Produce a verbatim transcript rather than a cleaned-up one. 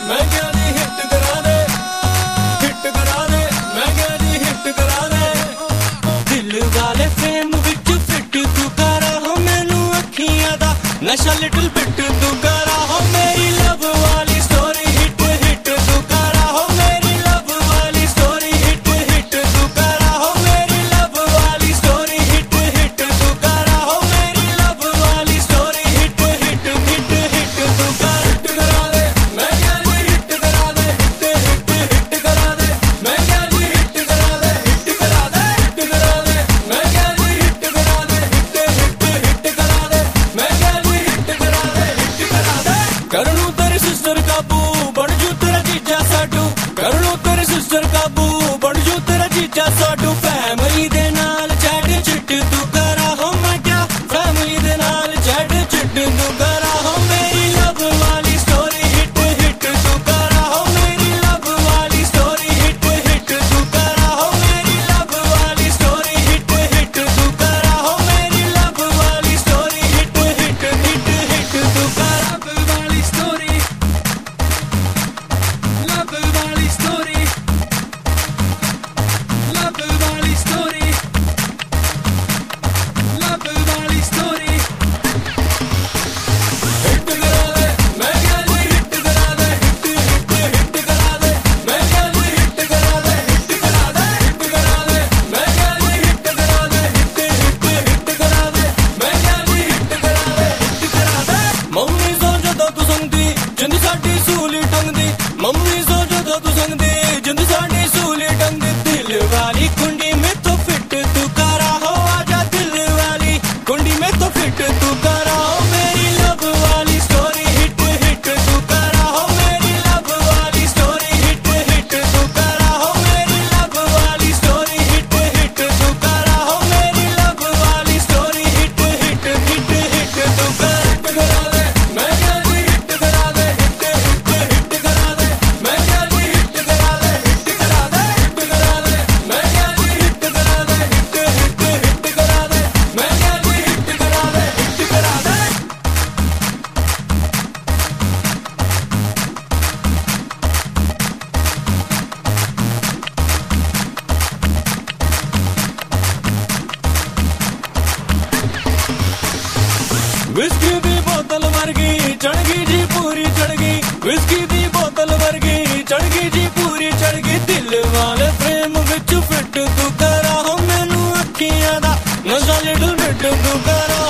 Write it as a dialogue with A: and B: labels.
A: मैं क्या नी हिट करा दे, हिट करा दे, मैं क्या नी हिट करा दे। दिल वाले फ्रेम विच फिट तू करा हो मैनू अखियां दा नशा लिटिल बिट तू करा हो मेरी लव वाली स्टोरी हिट हिट तू करा हो मेरी लव वाली स्टोरी हिट हिट तू करा हो मेरी लव वाली स्टोरी हिट हिट तू करा हो मेरी लव वाली story hit hit hit hit तू कर हिट करा दे, मैं क्या नी हिट करा दे, हिट हिट हिट करा दे, मैं क्या नी हिट करा दे, हिट करा दे, हिट करा दे, मैं क्या नी हिट करा दे, हिट हिट हिट करा दे, मैं क्या नी हिट करा दे, हिट करा दे। कर लूं तेरी सिस्टर काबू बन जू तेरा जीजा साडू, कर लूं तेरी सिस्टर काबू बन जू तेरा जीजा साडू। फैमिली दे नाल चैट चिट तू करा हो मैं क्या फैमिली दे नाल चैट चिट तू करा हो मेरी लव वाली स्टोरी हिट हिट तू करा हो मेरी लव वाली स्टोरी हिट हिट तू करा हो मेरी लव वाली स्टोरी हिट हिट तू करा हो मेरी लव वाली story hit hit hit hit तू कर लव वाली स्टोरी, लव वाली स्टोरी, लव वाली स्टोरी, लव वाली स्टोरी हिट करा दे, मैं क्या नी हिट करा दे, हिट हिट हिट करा दे, मैं क्या नी हिट करा दे, हिट करा दे, हिट करा दे, मैं क्या नी हिट करा दे, हिट हिट हिट करा दे, मैं क्या नी हिट करा दे, हिट करा दे। मम्मी सो जदों तू संगदी जिंद साडी सूली टंगदी, मम्मी सो जदों तू संगदी जिंद साडी सूली टंगदी। दिल वाली कुंडी में तो फिट तू करा हो आजा दिल वाली कुंडी में तो फिट तू करा हो मेरी लव वाली स्टोरी हिट हिट तू करा हो मेरी लव वाली स्टोरी हिट हिट तू करा हो मेरी लव वाली स्टोरी हिट हिट तू करा हो मेरी लव वाली story hit hit hit hit तू कर हिट करा दे, मैं क्या नी हिट करा दे, हिट हिट हिट करा दे, मैं क्या नी हिट करा दे, हिट करा दे, हिट करा दे, मैं क्या नी हिट करा दे, हिट हिट हिट करा दे, मैं क्या नी हिट करा दे, हिट करा दे। विस्की दी बोतल वर्गी चढ़ गई जी पूरी चढ़ गई, विस्की दी बोतल वर्गी चढ़ गई जी पूरी चढ़ गई। दिल वाले फ्रेम विच फिट तू करा हो मैनू अखियां दा नशा लिटिल बिट तू करा